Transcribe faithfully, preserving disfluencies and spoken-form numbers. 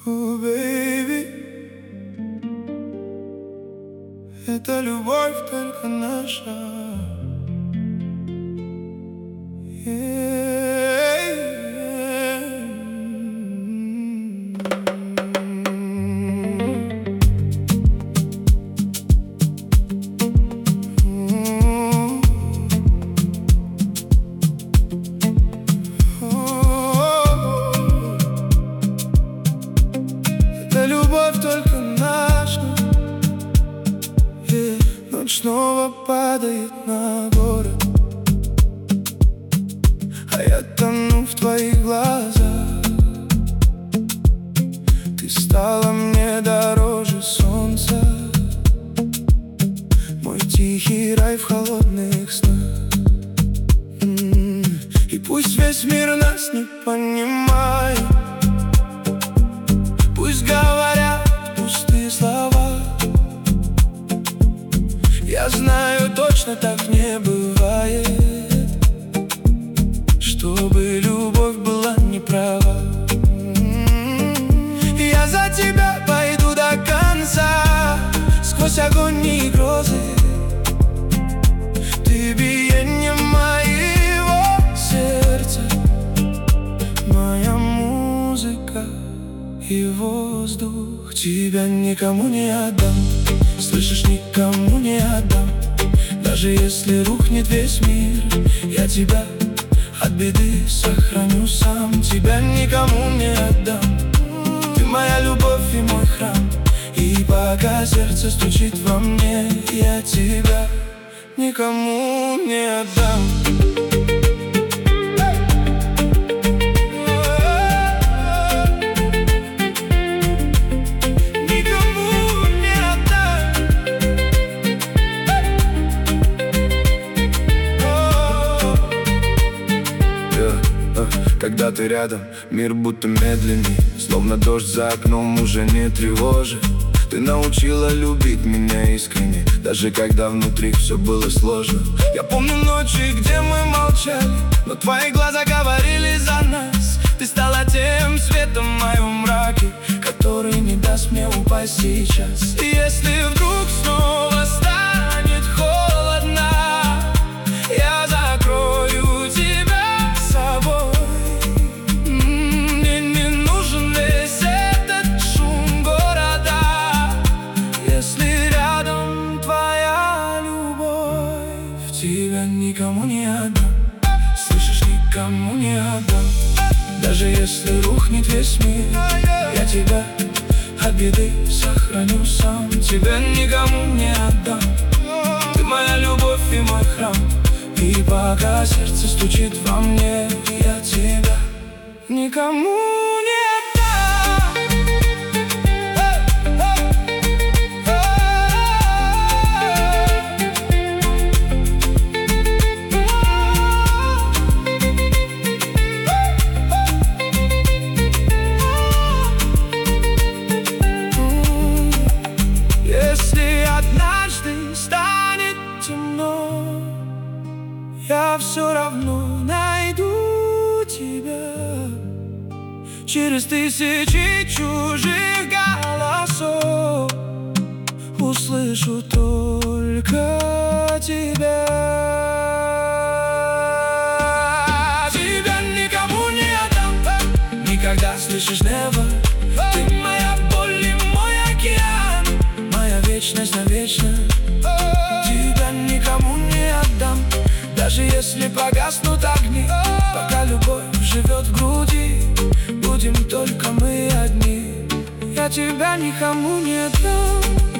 Oh, baby, это любовь только наша. Это любовь только наша. Yeah. Ночь снова падает на город, а я тону в твоих глазах. Ты стала мне дороже солнца, мой тихий рай в холодных снах. М-м-м. И пусть весь мир нас не понимает, пусть говорят пустые слова, я знаю, точно так не бывает, чтобы любовь была неправа. Я за тебя пойду до конца, сквозь огонь и грозы. Ты биение моего сердца, моя музыка и воздух. Тебя никому не отдам, слышишь, никому не отдам. Даже если рухнет весь мир, я тебя от беды сохраню сам. Тебя никому не отдам, ты моя любовь и мой храм. И пока сердце стучит во мне, я тебя никому не отдам. Когда ты рядом, мир будто медленней, словно дождь за окном уже не тревожит. Ты научила любить меня искренне, даже когда внутри все было сложно. Я помню ночи, где мы молчали, но твои глаза говорили за нас. Ты стала тем светом в моем мраке, который не даст мне упасть сейчас. И если вдруг снова станет холодно, я закрою тебя собой. Тебя никому не отдам, слышишь, никому не отдам. Даже если рухнет весь мир, я тебя от беды сохраню сам. Тебя никому не отдам, ты моя любовь и мой храм. И пока сердце стучит во мне, я тебя никому не отдам. Я все равно найду тебя. Через тысячи чужих голосов услышу только тебя. Тебя никому не отдам, никогда, слышишь, never. Ты моя боль и мой океан, моя вечность навечно. Тебя никому не отдам, даже если погаснут огни. Пока любовь живет в груди, будем только мы одни. Я тебя никому не отдам.